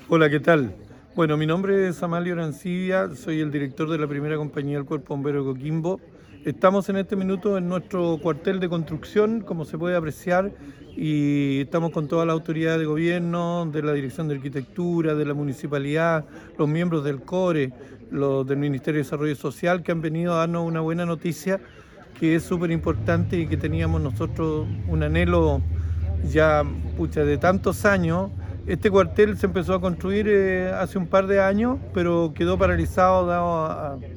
Hola, ¿qué tal? Bueno, mi nombre es Amalio Arancibia, soy el director de la primera compañía del Cuerpo Bombero de Coquimbo. Estamos en este minuto en nuestro cuartel de construcción, como se puede apreciar, y estamos con toda la autoridad de gobierno, de la Dirección de Arquitectura, de la Municipalidad, los miembros del CORE, los del Ministerio de Desarrollo Social, que han venido a darnos una buena noticia, que es súper importante y que teníamos nosotros un anhelo ya de tantos años. Este cuartel se empezó a construir hace un par de años, pero quedó paralizado dado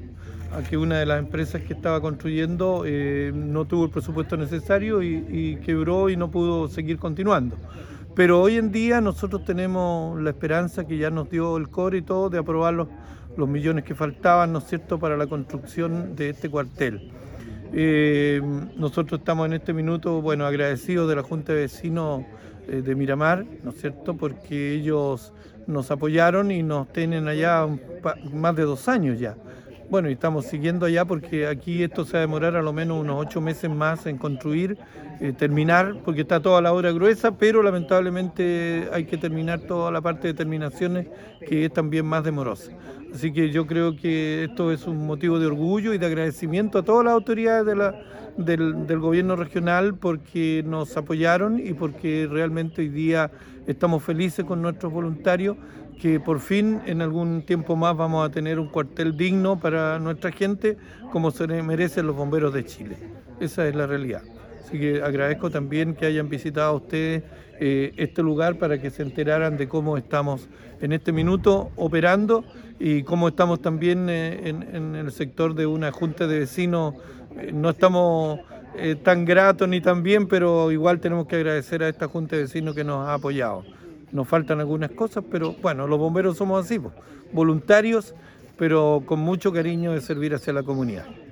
a que una de las empresas que estaba construyendo no tuvo el presupuesto necesario y quebró y no pudo seguir continuando. Pero hoy en día nosotros tenemos la esperanza que ya nos dio el CORE y todo de aprobar los millones que faltaban, ¿no es cierto?, para la construcción de este cuartel. Eh, Nosotros estamos en este minuto, bueno, agradecidos de la Junta de Vecinos de Miramar, ¿no es cierto?, porque ellos nos apoyaron y nos tienen allá más de 2 años ya. Bueno, y estamos siguiendo allá porque aquí esto se va a demorar a lo menos unos 8 meses más en construir, terminar, porque está toda la obra gruesa, pero lamentablemente hay que terminar toda la parte de terminaciones, que es también más demorosa. Así que yo creo que esto es un motivo de orgullo y de agradecimiento a todas las autoridades del gobierno regional porque nos apoyaron y porque realmente hoy día estamos felices con nuestros voluntarios, que por fin en algún tiempo más vamos a tener un cuartel digno para nuestra gente como se merecen los bomberos de Chile. Esa es la realidad. Así que agradezco también que hayan visitado ustedes este lugar para que se enteraran de cómo estamos en este minuto operando y cómo estamos también en el sector de una junta de vecinos. No estamos tan gratos ni tan bien, pero igual tenemos que agradecer a esta junta de vecinos que nos ha apoyado. Nos faltan algunas cosas, pero bueno, los bomberos somos así, voluntarios, pero con mucho cariño de servir hacia la comunidad.